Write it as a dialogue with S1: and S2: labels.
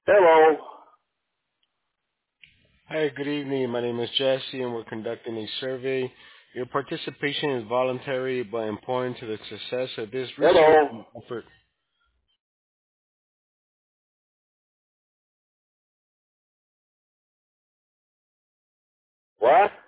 S1: Hello.
S2: Hi, good evening. My name is Jesse, and we're conducting a survey. Your participation is voluntary but important to the success of this research
S1: Hello.
S2: and effort.
S1: What?